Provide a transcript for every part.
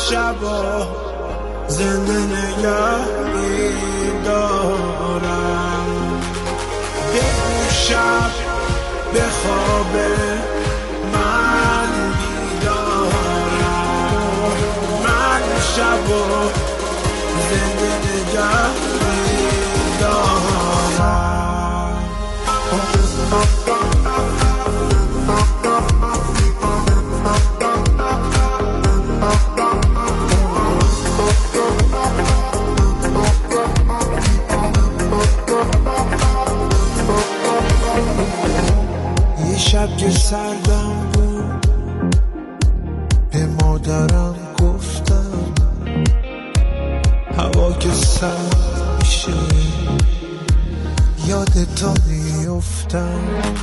شبا زنده نگه می‌دارم. بگو شب به خواب من بیدارم، من شبا زنده نگه می‌دارم. یه شب که سردم بود به مادرم گفتم هوا که سرد میشه یادتو میفتم.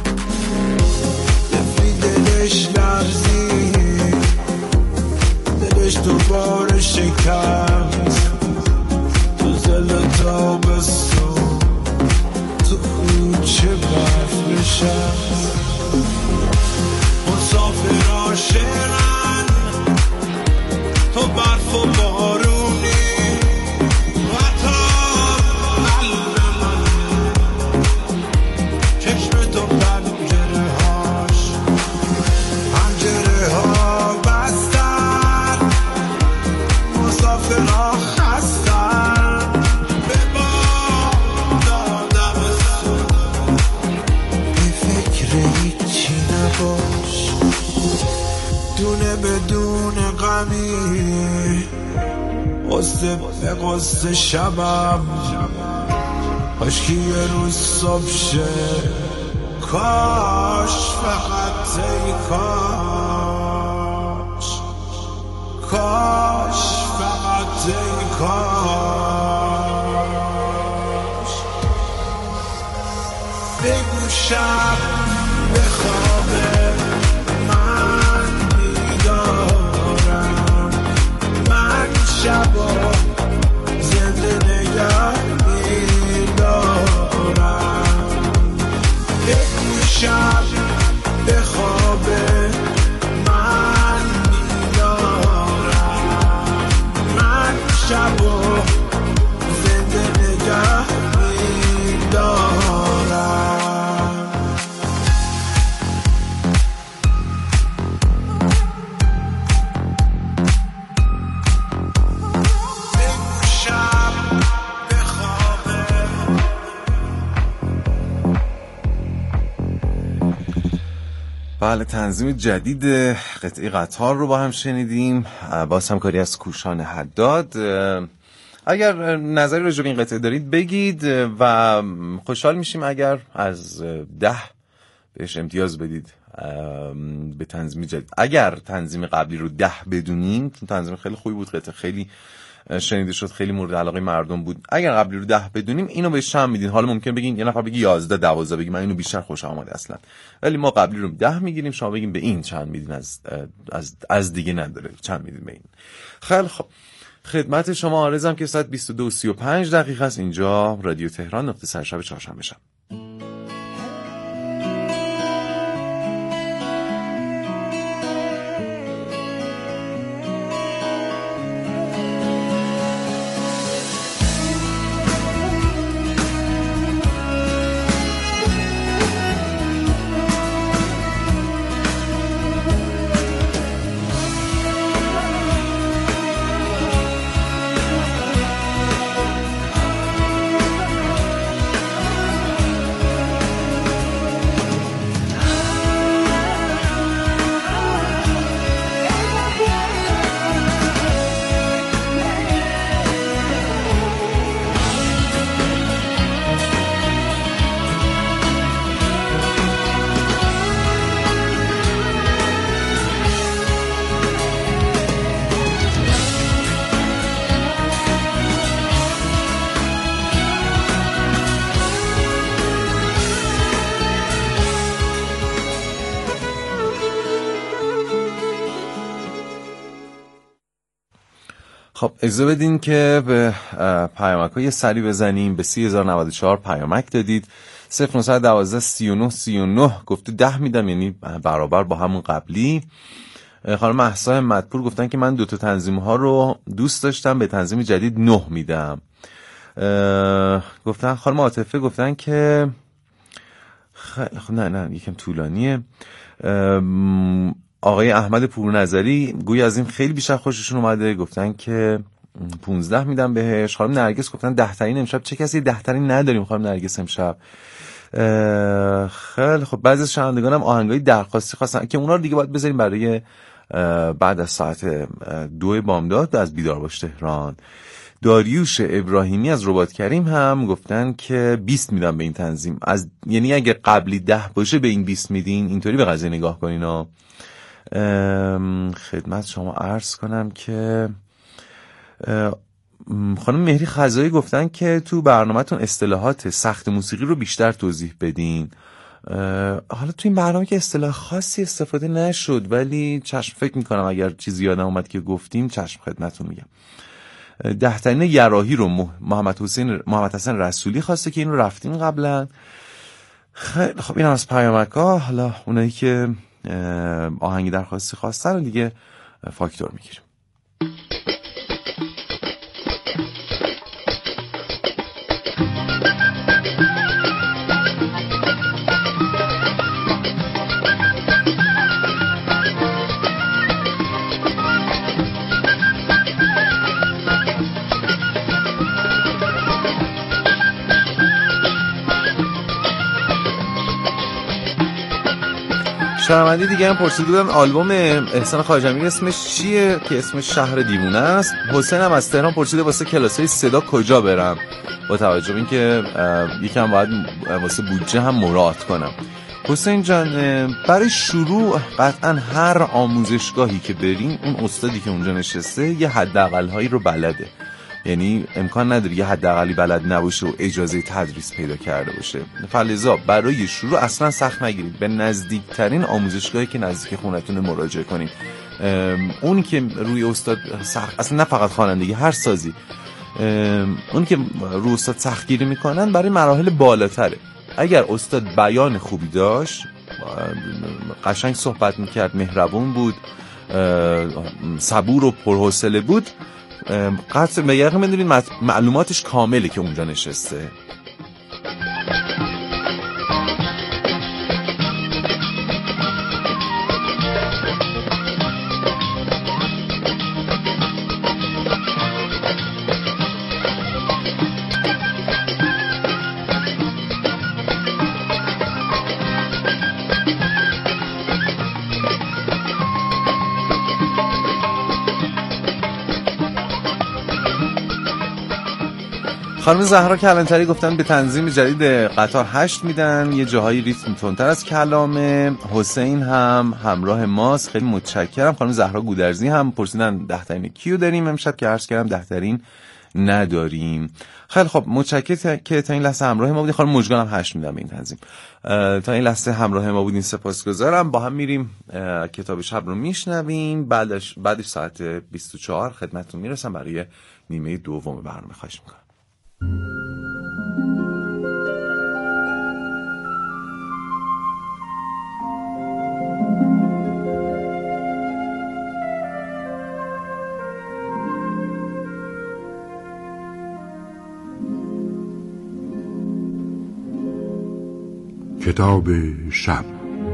دفعی دلش لرزید، دلش دوباره شکست تو زل تابستون تو کوچه برف نشست. مسافر عاشقن تو برف و بارونی و تا قلب من چشم تو پنجره هاش پنجره ها بستن، مسافر ها خستن به باد آدمستون. بی فکر هیچی نباش، دونه بدون غمی، قصه به قصه شبم کاش که یه روز صبح شه. کاش فقط ای کاش، کاش فقط ای کاش. بگو شب به خواب من بیدارم، من شبا زنده نگه می‌دارم. بگو شب به خواب من بیدارم، من شبا زنده نگه می‌دارم. بله، تنظیم جدید قطعه قطار رو با هم شنیدیم با همکاری از کوشان حداد. اگر نظری راجع به این قطعه دارید بگید و خوشحال میشیم اگر از 10 بهش امتیاز بدید به تنظیم جدید. اگر تنظیم قبلی رو 10 بدونین، چون تنظیم خیلی خوبی بود، قطعه خیلی شنیده شد، خیلی مورد علاقه مردم بود، اگر قبلی رو 10 بدونیم اینو بهش چند میدین؟ حالا ممکن بگین یه نفر بگی 11 12 بگی من اینو بیشتر خوشم اومده اصلا، ولی ما قبلی رو 10 میگیریم، شما بگین به این چند میدین، از دیگه نداره چند میدین به این. خیلی خب، خدمت شما عرضم که ساعت 22:35 است. اینجا رادیو تهران، نقطه سرشب چهارشنبه شب. خب اجازه بدین که به پیامک‌ها یه سری بزنیم. به 30,094 پیامک دادید. 0912 39 39 گفته 10 میدم، یعنی برابر با همون قبلی. خانم مهسا همت‌پور گفتن که من 2 تا تنظیم ها رو دوست داشتم، به تنظیم جدید 9 میدم. گفتن خانم عاطفه گفتن که نه یکم طولانیه. آقای احمد پورنظری گویا از این خیلی بیشتر خوششون اومده، گفتن که 15 میدم بهش. خانم نرگس گفتن 10 ترین امشب. چه کسی 10 ترین نداریم خانم نرگس امشب. خیلی خب بعضی از شنوندگان هم آهنگای درخواستی خواستن که اونا رو دیگه باید بذاریم برای بعد از ساعت 2 بامداد از بیدار باش تهران. داریوش ابراهیمی از رباط کریم هم گفتن که 20 میدم به این تنظیم. یعنی اگه قبلی 10 باشه به این 20 میدین، اینطوری به قضیه نگاه کنین ها. خدمت شما عرض کنم که خانم مهری خزایی گفتن که تو برنامه‌تون اصطلاحات سخت موسیقی رو بیشتر توضیح بدین. حالا تو این برنامه که اصطلاح خاصی استفاده نشد، ولی چشم فکر میکنم اگر چیزی یادم اومد که گفتیم چشم خدمتتون میگم. 10 ترین یراحی رو محمد حسین رسولی خواسته که این رو رفتیم قبلا. خیلی خب این هم از پیامک‌ها. حالا اونایی که آهنگی درخواستی خواستن رو دیگه فاکتور میگیریم. شنونده دیگه هم پرسیده بودن آلبوم احسان خواجه‌امیر اسمش چیه که اسمش شهر دیوونه است. حسین هم از تهران پرسیده واسه کلاسای صدا کجا برم، با توجه به اینکه یکم باید واسه بودجه هم مراعات کنم. حسین جان برای شروع قطعا هر آموزشگاهی که بریم اون استادی که اونجا نشسته یه حداقل هایی رو بلده، یعنی امکان نداره یه حداقلی بلد نباشه و اجازه تدریس پیدا کرده باشه. فلذا برای شروع اصلا سخت نگیرید، به نزدیکترین آموزشگاهی که نزدیک خونتون مراجعه کنید. اون که روی استاد سخت، اصلا نه فقط خوانندگی، هر سازی، اون که روی استاد سختگیری میکنن برای مراحل بالاتره. اگر استاد بیان خوبی داشت، قشنگ صحبت میکرد، مهربون بود، صبور و پرحوصله بود، قطع به یقین میدونید معلوماتش کامله که اونجا نشسته. خانم زهرا کلانتری گفتن به تنظیم جدید قطار 8 میدن، یه جاهایی ریتم تندتر از کلامه. حسین هم همراه ماست، خیلی متشکرم. خانم زهرا گودرزی هم پرسیدن 10 ترین کیو داریم امشب که عرض کردم 10 ترین نداریم. خیلی خب متشکرم که تا این لحظه همراه ما بودین. خانم مژگان هم 8 میدم به این تنظیم. تا این لحظه همراه ما بودین سپاسگزارم. با هم میریم کتاب شب رو میشنویم، بعدش ساعت 24 خدمتتون میرسم برای نیمه دوم برنامه. خواهش میکنم. کتاب شب.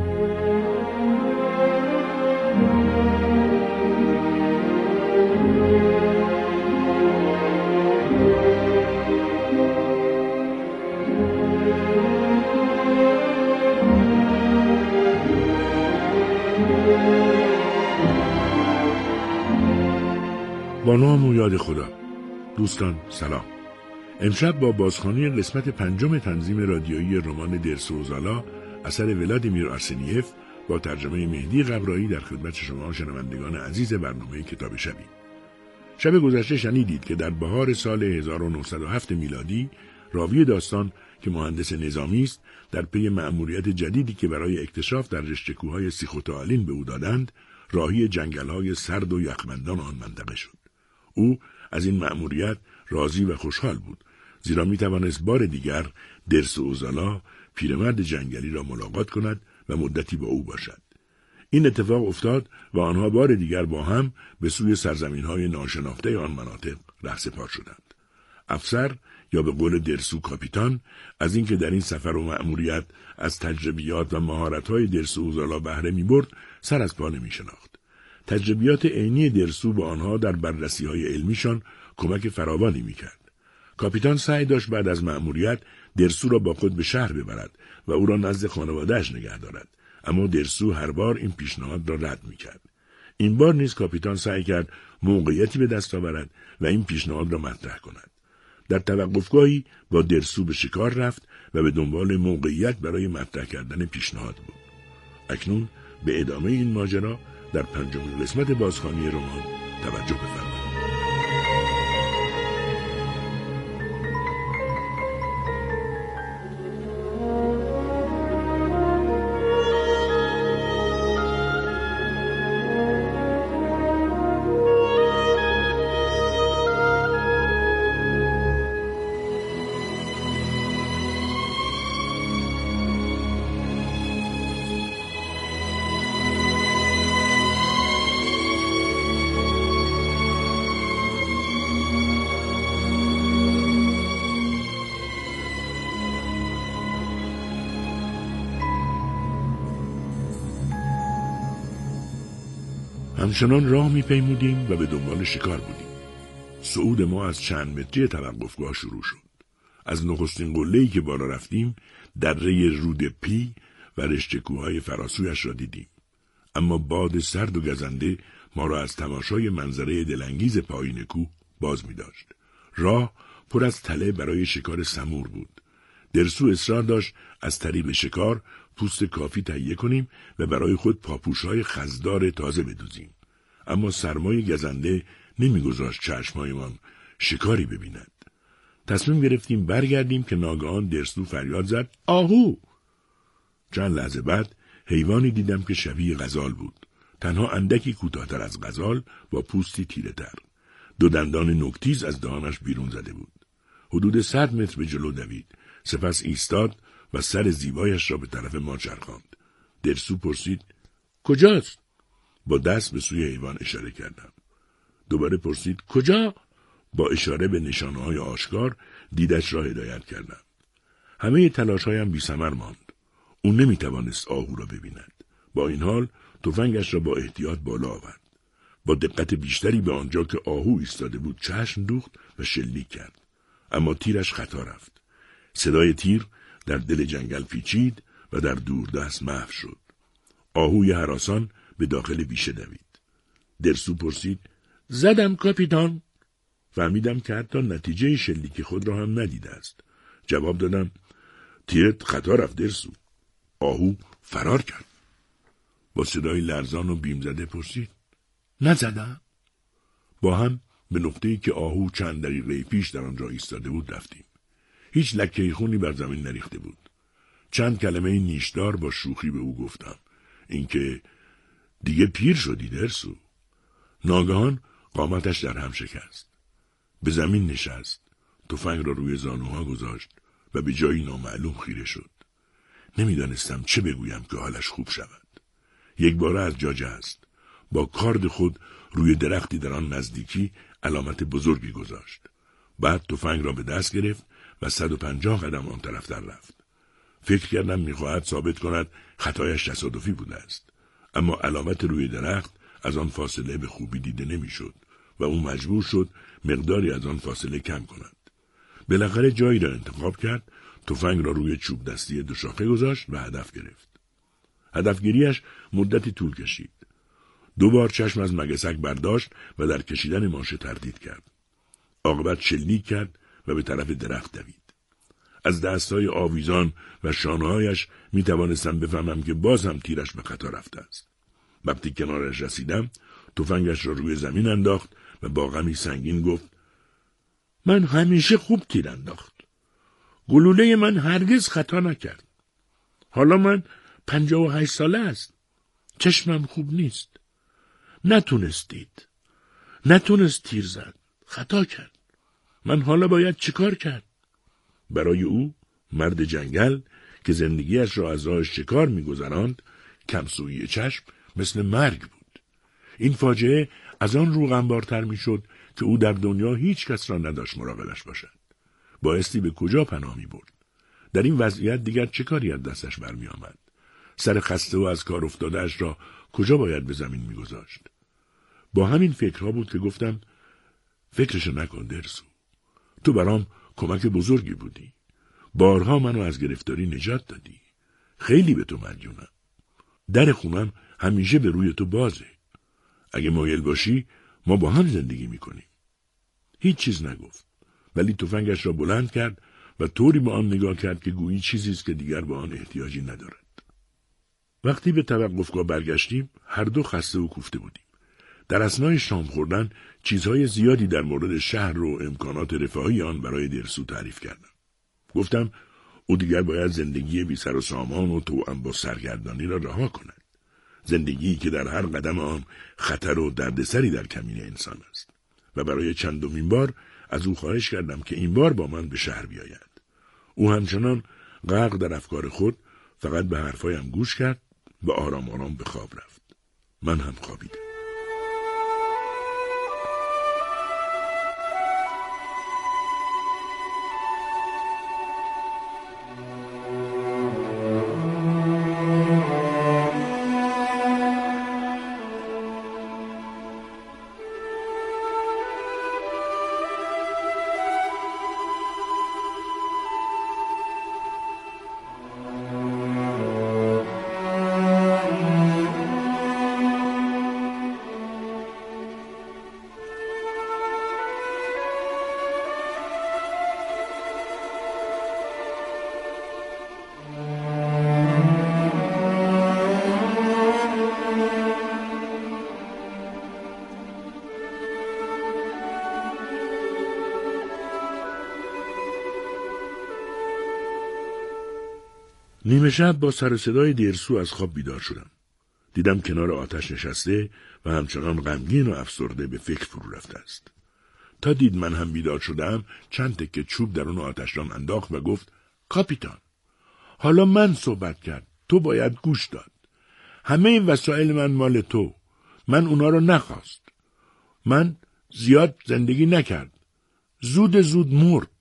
با نام و یاد خدا. دوستان سلام. امشب با بازخوانی قسمت 5 تنظیم رادیویی رمان درس و زالا اثر ولادیمیر آرسنیف با ترجمه مهدی قبرایی در خدمت شما شنوندگان عزیز برنامه کتاب شبی. شب گذشته شنیدید که در بهار سال 1907 میلادی راوی داستان که مهندس نظامی است در پی مأموریت جدیدی که برای اکتشاف در رشته کوههای سیخوتالین به او دادند راهی جنگل‌های سرد و یخبندان آن منطقه شد. او از این مأموریت راضی و خوشحال بود، زیرا می توانست بار دیگر درس و اوزالا پیرمرد جنگلی را ملاقات کند و مدتی با او باشد. این اتفاق افتاد و آنها بار دیگر با هم به سوی سرزمین‌های ناشناخته آن مناطق رهسپار شدند. افسر یا به قول درسو کاپیتان از اینکه در این سفر و مأموریت از تجربیات و مهارت‌های درسو اوزالا بهره می‌برد سر از پا نمی‌شناخت. تجربیات عینی درسو با آنها در بررسی‌های علمیشان کمک فراوانی می‌کرد. کاپیتان سعی داشت بعد از مأموریت درسو را با خود به شهر ببرد و او را نزد خانواده‌اش نگه دارد، اما درسو هر بار این پیشنهاد را رد می‌کرد. این بار نیز کاپیتان سعی کرد موقعیتی به دست آورد و این پیشنهاد را مطرح کند. در توقفگاهی با درسو به شکار رفت و به دنبال موقعیت برای مطرح کردن پیشنهاد بود. اکنون به ادامه این ماجرا در 5مین قسمت بازخوانی رمان توجه بفرمایید. همچنان راه می‌پیمودیم و به دنبال شکار بودیم. صعود ما از چند متری توقفگاه شروع شد. از نخستین قله‌ای که بالا رفتیم دره رود پی و رشته کوه‌های فراسویش را دیدیم. اما باد سرد و گزنده ما را از تماشای منظره دلانگیز پایین کوه باز می‌داشت. راه پر از تله برای شکار سمور بود. درسو اصرار داشت از طریق شکار پوست کافی تهیه کنیم و برای خود پاپوش‌های خزدار تازه بدوزیم. اما سرمای گزنده نمیگذاشت چشمایمان شکاری ببیند. تصمیم گرفتیم برگردیم که ناگهان درسو فریاد زد: آهو! چند لحظه بعد حیوانی دیدم که شبیه غزال بود. تنها اندکی کوتاه‌تر از غزال با پوستی تیره‌تر. 2 دندان نوک‌تیز از دهانش بیرون زده بود. حدود 100 متر به جلو دوید. سپس ایستاد و سر زیبایش را به طرف ما چرخاند. درسو پرسید: کجاست؟ با دست به سوی حیوان اشاره کردم. دوباره پرسید: کجا؟ با اشاره به نشانه‌های آشکار دیدش را هدایت کردم. همه تلاش‌هایم بی‌ثمر ماند. او نمی‌توانست آهو را ببیند. با این حال تفنگش را با احتیاط بالا آورد. با دقت بیشتری به آنجا که آهو ایستاده بود چشم دوخت و شلیک کرد. اما تیرش خطا رفت. صدای تیر در دل جنگل پیچید و در دوردست محو شد. آهوی هراسان به داخل بیشه دوید. درسو پرسید: زدم کاپیتان؟ فهمیدم که حتی نتیجه شلیک خود را هم ندیده است. جواب دادم: تیرت خطا رفت درسو. آهو فرار کرد. با صدای لرزان و بیم زده پرسید: نزدم؟ با هم به نقطه‌ای که آهو چند دقیقه پیش در آنجا ایستاده بود رفتیم. هیچ لکه خونی بر زمین نریخته بود. چند کلمه نیشدار با شوخی به او گفتم. اینکه دیگه پیر شدی درسو. ناگهان قامتش در هم شکست. به زمین نشست. تفنگ را روی زانوها گذاشت و به جایی نامعلوم خیره شد. نمیدانستم چه بگویم که حالش خوب شود. یک باره از جا جست. با کارد خود روی درختی در آن نزدیکی علامت بزرگی گذاشت. بعد تفنگ را به دست گرفت و 150 قدم آن طرف در رفت. فکر کردم میخواهد ثابت کند خطایش تصادفی بوده است. اما علامت روی درخت از آن فاصله به خوبی دیده نمیشد و او مجبور شد مقداری از آن فاصله کم کند. بالاخره جایی را انتخاب کرد، تفنگ را روی چوب دستی 2 شاخه گذاشت و هدف گرفت. هدفگیریش مدتی طول کشید. 2 بار چشم از مگسک برداشت و در کشیدن ماشه تردید کرد. عاقبت شلیک کرد و به طرف درخت دوید. از دستهای آویزان و شانه‌هایش می توانستم بفهمم که باز هم تیرش به خطا رفته است. وقتی کنارش رسیدم، تفنگش را روی زمین انداخت و با غمی سنگین گفت: من همیشه خوب تیر انداخت. گلوله من هرگز خطا نکرد. حالا من 58 ساله است. چشمم خوب نیست. نتونست تیر زد. خطا کرد. من حالا باید چیکار کرد؟ برای او مرد جنگل که زندگیش را از راه شکار می‌گذراند، کمسویی چشم مثل مرگ بود. این فاجعه از آن رو غمبارتر میشد که او در دنیا هیچ کس را نداشت مراقبش باشد. بایستی به کجا پناه می برد؟ در این وضعیت دیگر چه کاری از دستش برمی آمد؟ سر خسته و از کار افتاده‌اش را کجا باید به زمین می گذاشت؟ با همین فکرها بود که گفتم فکرشو نکن درسو. تو برام کمک بزرگی بودی. بارها منو از گرفتاری نجات دادی. خیلی به تو مدیونم. در خونم همیشه به روی تو بازه. اگه مایل باشی ما با هم زندگی میکنیم. هیچ چیز نگفت، ولی تفنگش را بلند کرد و طوری به آن نگاه کرد که گویی چیزی است که دیگر به آن احتیاجی ندارد. وقتی به توقفگاه برگشتیم هر دو خسته و کوفته بودیم. در اثنای شام خوردن چیزهای زیادی در مورد شهر و امکانات رفاهی آن برای درسو تعریف کردم. گفتم او دیگر باید زندگی بی سر و سامان و توأم با سرگردانی را رها کند. زندگی که در هر قدم آن خطر و دردسری در کمین انسان است. و برای چندمین بار از او خواهش کردم که این بار با من به شهر بیاید. او همچنان غرق در افکار خود فقط به حرفایم گوش کرد و آرام آرام به خواب رفت. من هم خوابیدم. نیمه شب با سر و صدای درسو از خواب بیدار شدم. دیدم کنار آتش نشسته و همچنان غمگین و افسرده به فکر فرو رفته است. تا دید من هم بیدار شدم چند تکه چوب درون آتشدان انداخت و گفت کاپیتان، حالا من صحبت کرد، تو باید گوش داد. همه این وسایل من مال تو. من اونا رو نخواست. من زیاد زندگی نکرد. زود مرد.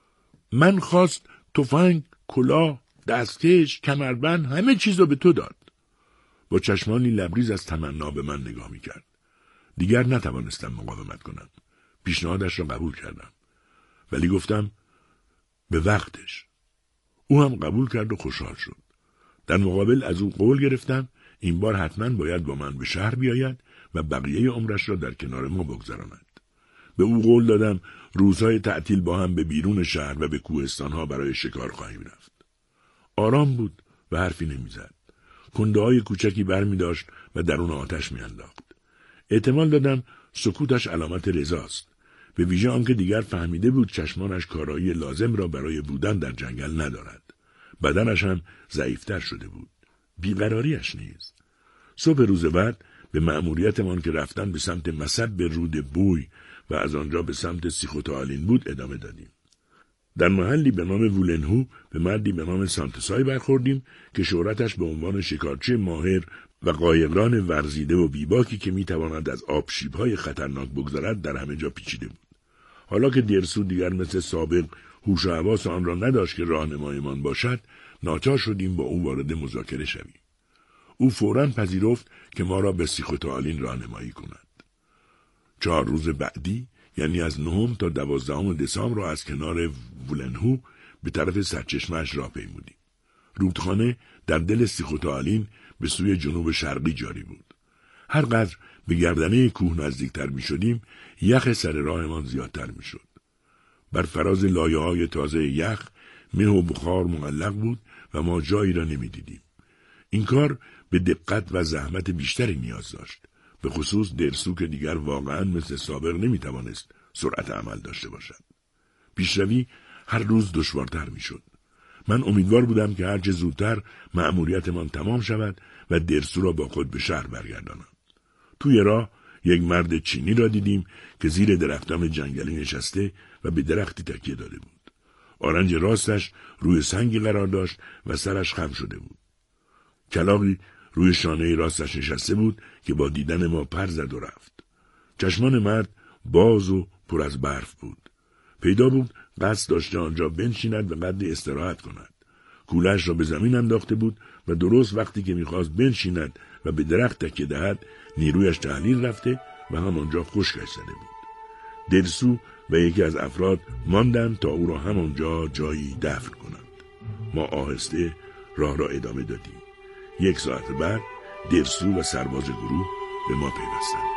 من خواست تفنگ، کلاه، دستکش، کمربند، همه چیز رو به تو داد. با چشمانی لبریز از تمنا به من نگاه میکرد. دیگر نتوانستم مقاومت کنم. پیشنهادش را قبول کردم. ولی گفتم به وقتش. او هم قبول کرد و خوشحال شد. در مقابل از او قول گرفتم این بار حتما باید با من به شهر بیاید و بقیه عمرش را در کنار ما بگذراند. به او قول دادم روزهای تعطیل با هم به بیرون شهر و به کوهستانها برای شکار خواهیم رفت. آرام بود و حرفی نمیزد. کنده‌های کوچکی برمی داشت و درون آتش می انداخت. احتمال دادم سکوتش علامت رضاست. به ویژه آنکه دیگر فهمیده بود چشمانش کارایی لازم را برای بودن در جنگل ندارد. بدنش هم ضعیفتر شده بود. بیقراریش نیز. صبح روز بعد به مأموریتمان که رفتن به سمت مصب رود بوی و از آنجا به سمت سیخوتالین بود ادامه دادیم. در محلی به نام وولنهو به مردی به نام سانتسای برخوردیم که شهرتش به عنوان شکارچی ماهر و قایقران ورزیده و بیباکی که میتواند از آبشیب‌های خطرناک بگذرد در همه جا پیچیده بود. حالا که درسو دیگر مثل سابق هوش و حواس آن را نداشت که راهنمایمان باشد، ناچار شدیم با او وارد مذاکره شویم. او فوراً پذیرفت که ما را به سیخوتالین راهنمایی کند. 4 روز بعدی، یعنی از 9 تا 12 دسامبر را از کنار وولنهو به طرف سرچشمه‌اش راه پیمودیم. رودخانه در دل سیخوتالین به سوی جنوب شرقی جاری بود. هر قدر به گردنه کوه نزدیکتر می شدیم، یخ سر راهمان زیادتر می شد. بر فراز لایه‌های تازه یخ، مه و بخار معلق بود و ما جایی را نمی دیدیم. این کار به دقت و زحمت بیشتری نیاز داشت. به خصوص درسو که دیگر واقعاً مثل سابق نمی توانست سرعت عمل داشته باشد. پیشروی هر روز دشوارتر می شد. من امیدوار بودم که هرچه زودتر مأموریتمان تمام شود و درسو را با خود به شهر برگردانم. توی راه یک مرد چینی را دیدیم که زیر درختان جنگلی نشسته و به درختی تکیه داده بود. آرنج راستش روی سنگی قرار داشت و سرش خم شده بود. کلاغی روی شانه راستش نشسته بود که با دیدن ما پر زد و رفت. چشمان مرد باز و پر از برف بود. پیدا بود قصد داشته آنجا بنشیند و قدری استراحت کند. کوله‌اش را به زمین انداخته بود و درست وقتی که می‌خواست بنشیند و به درخت تکیه دهد نیرویش تحلیل رفته و همانجا خشکش زده بود. درسو و یکی از افراد ماندند تا او را همانجا جایی دفن کنند. ما آهسته راه را ادامه دادیم. 1 ساعت بعد درسو و سرباز گروه به ما پیوستند.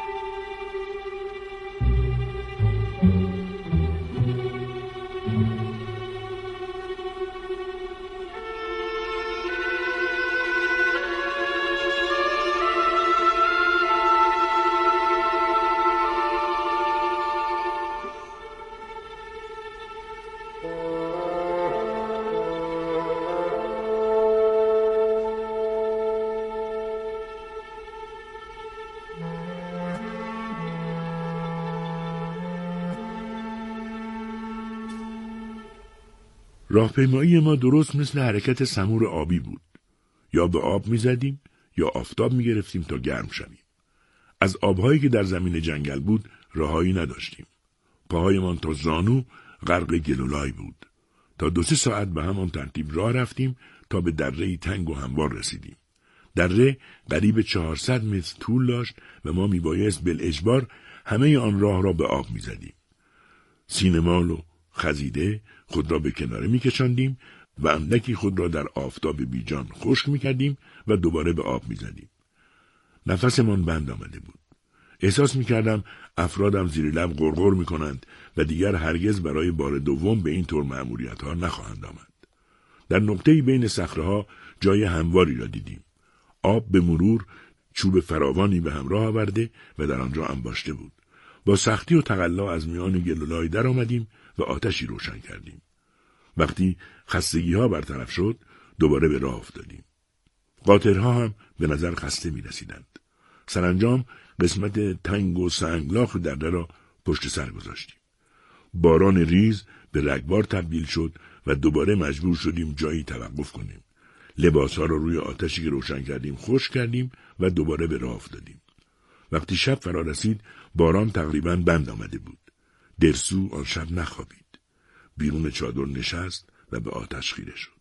راهپیمایی ما درست مثل حرکت سمور آبی بود. یا به آب می‌زدیم یا آفتاب می‌گرفتیم تا گرم شویم. از آب‌هایی که در زمین جنگل بود راهایی نداشتیم. پاهایمان تا زانو غرق گلولای بود. تا 2-3 ساعت به همان ترتیب راه رفتیم تا به دره‌ای تنگ و هموار رسیدیم. دره قریب 400 متر طول داشت و ما میبایست بالاجبار همه آن راه را به آب می‌زدیم. سینه‌مال و خزیده خود را به کناره می‌کشاندیم و اندکی خود را در آفتاب بیجان خشک می‌کردیم و دوباره به آب می‌زدیم. نفسمان بند آمده بود. احساس می‌کردم افرادم زیر لب غرغر می‌کنند و دیگر هرگز برای بار دوم به این طور مأموریت‌ها نخواهند آمد. در نقطه‌ای بین صخره‌ها جای همواری را دیدیم. آب به مرور چوب فراوانی به همراه آورده و در آنجا انباشته بود. با سختی و تقلا از میان گلولای در آمدیم و آتشی روشن کردیم. وقتی خستگی‌ها برطرف شد دوباره به راه افتادیم. قاطرها هم به نظر خسته می‌رسیدند. سرانجام قسمت تنگ و سنگلاخ دره را پشت سر گذاشتیم. باران ریز به رگبار تبدیل شد و دوباره مجبور شدیم جایی توقف کنیم. لباسها را روی آتشی که روشن کردیم خشک کردیم و دوباره به راه افتادیم. وقتی شب فرا رسید باران تقریباً بند آمده بود. درسو آن شب نخوابید. بیرون چادر نشست و به آتش خیره شد.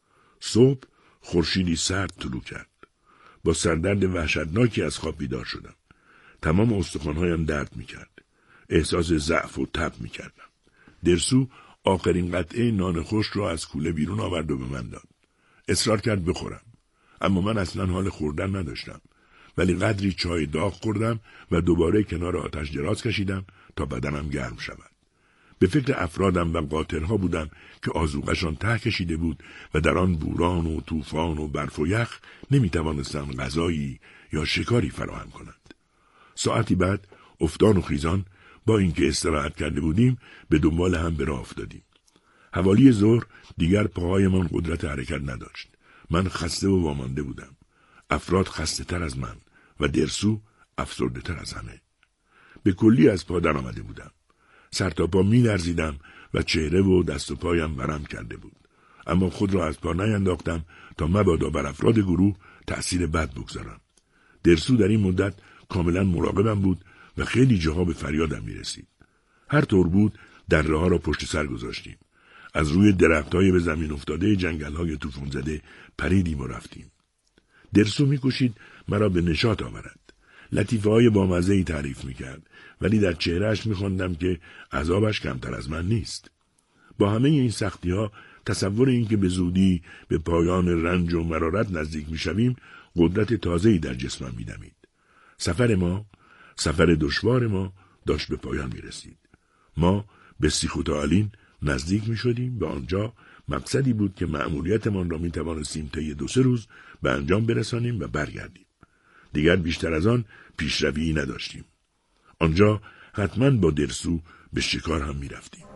صبح خورشیدی سرد طلوع کرد. با سردرد وحشتناکی از خواب بیدار شدم. تمام استخوان‌هایم درد می‌کرد. احساس ضعف و تب می‌کردم. درسو آخرین قطعه نان خشک را از کوله بیرون آورد و به من داد. اصرار کرد بخورم. اما من اصلاً حال خوردن نداشتم. ولی قدری چای داغ خوردم و دوباره کنار آتش دراز کشیدم تا بدنم گرم شود. به فکر افرادم و قاطرها بودم که آذوقه‌شان ته کشیده بود و در آن بوران و طوفان و برف و یخ نمی‌توانستند غذایی یا شکاری فراهم کنند. ساعتی بعد افتان و خیزان با اینکه استراحت کرده بودیم به دنبال هم به راه افتادیم. حوالی ظهر دیگر پاهایمان قدرت حرکت نداشت. من خسته و وامانده بودم. افراد خسته تر از من و درسو افسرده تر از همه. به کلی از پا در آمده بودم. سر تا پا می لرزیدم و چهره و دست و پایم ورم کرده بود. اما خود را از پا نینداختم تا مبادا بر افراد گروه تأثیر بد بگذارم. درسو در این مدت کاملا مراقبم بود و خیلی جاها به فریادم می رسید. هر طور بود دره ها را پشت سر گذاشتیم. از روی درخت‌های به زمین افتاده جنگل‌های طوفان زده پریدیم و رفتیم. درسو می‌کوشید مرا به نشاط آورد. لطیفه‌های بامزه‌ای تعریف می‌کرد ولی در چهرهش می‌خواندم که عذابش کمتر از من نیست. با همه این سختی‌ها تصور این که به زودی به پایان رنج و مرارت نزدیک می‌شویم قدرت تازه‌ای در جسمم می‌دمید. سفر دشوار ما داشت به پایان می‌رسید. ما به سیخوتالین نزدیک می‌شدیم و آنجا مقصدی بود که مأموریتمان را می‌توانستیم طی 2-3 روز به انجام برسانیم و برگردیم. دیگر بیشتر از آن پیشروی نداشتیم. آنجا حتما با درسو به شکار هم می‌رفتیم.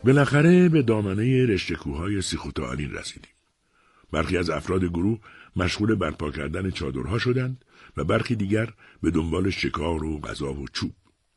بالاخره به دامنه رشته کوههای سیخوتآلین رسیدیم. برخی از افراد گروه مشغول برپا کردن چادرها شدند و برخی دیگر به دنبال شکار و غذا و چوب.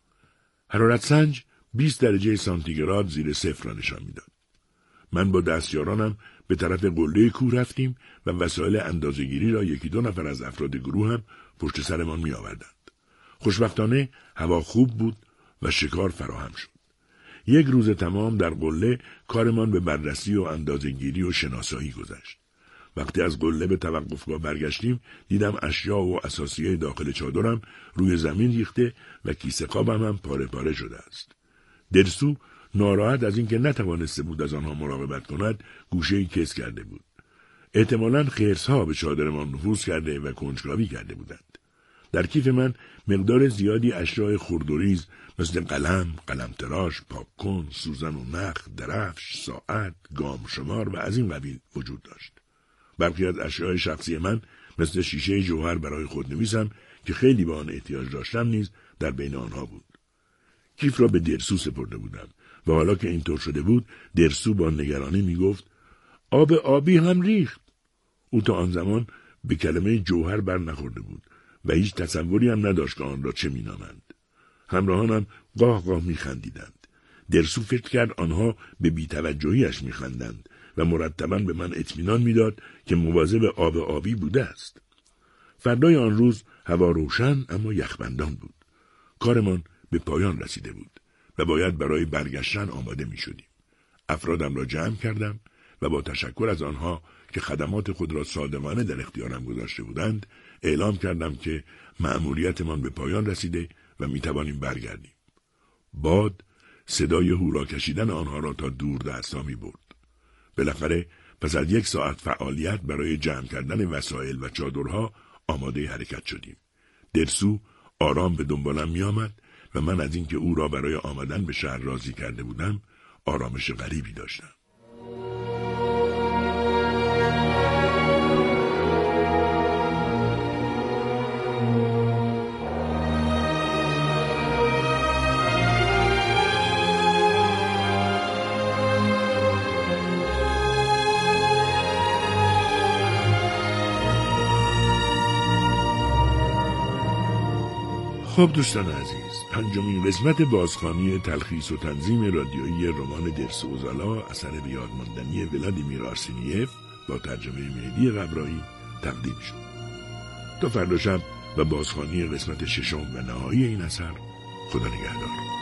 حرارت سنج 20 درجه سانتیگراد زیر صفر را نشان میداد. من با دستیارانم به طرف قله کوه رفتیم و وسایل اندازه‌گیری را یکی دو نفر از افراد گروه هم پشت سرمان می آوردند. خوشبختانه هوا خوب بود و شکار فراهم شد. یک روز تمام در قله کارمان به بررسی و اندازه‌گیری و شناسایی گذشت. وقتی از قله به توقفگاه برگشتیم دیدم اشیا و اساسیه داخل چادرم روی زمین ریخته و کیسه قابم هم پاره پاره شده است. درسو ناراحت از اینکه نتوانسته بود از آنها مراقبت کند گوشه‌ای کز کرده بود. احتمالاً خرس‌ها به چادرمان نفوذ کرده و کنجکاوی کرده بودند. در کیف من مقدار زیادی اشیاء خردوریز مثل قلم، قلمتراش، پاک‌کن، سوزن و نخ، درفش، ساعت، گام شمار و از این قبیل وجود داشت. برخی از اشیاء شخصی من مثل شیشه جوهر برای خودنویسم که خیلی به آن احتیاج داشتم نیز در بین آنها بود. کیف را به درسو سپرده بودم و حالا که اینطور شده بود درسو با نگرانی میگفت آب آبی هم ریخت. او تا آن زمان به کلمه جوهر بر نخورده بود و هیچ تصوری هم نداشت که آن را چه مینامند. همراهانم قاه قاه میخندیدند. درسو فکر کرد آنها به بی‌توجهی‌اش میخندند و مرتباً به من اطمینان میداد که مواظب آب آبی بوده است. فردای آن روز هوا روشن اما یخبندان بود. کارمان به پایان رسیده بود و باید برای برگشتن آماده می شدیم. افرادم را جمع کردم و با تشکر از آنها که خدمات خود را صادقانه در اختیارم گذاشته بودند اعلام کردم که مأموریتمان به پایان رسیده و می توانیم برگردیم. باد صدای هورا کشیدن آنها را تا دور دستا می برد. بالاخره پس از 1 ساعت فعالیت برای جمع کردن وسایل و چادرها آماده حرکت شدیم. درسو آرام به دنبالم می آمد و من از اینکه او را برای آمدن به شهر راضی کرده بودم آرامش غریبی داشتم. خب دوستان عزیز، 5مین قسمت بازخوانی تلخیص و تنظیم رادیویی رمان درسو و زالا اثر بیادماندنی ولادیمیر آرسینیف با ترجمه مهدی قبرایی تقدیم شد. تا فردا شب و بازخوانی قسمت 6 و نهایی این اثر، خدا نگهدار.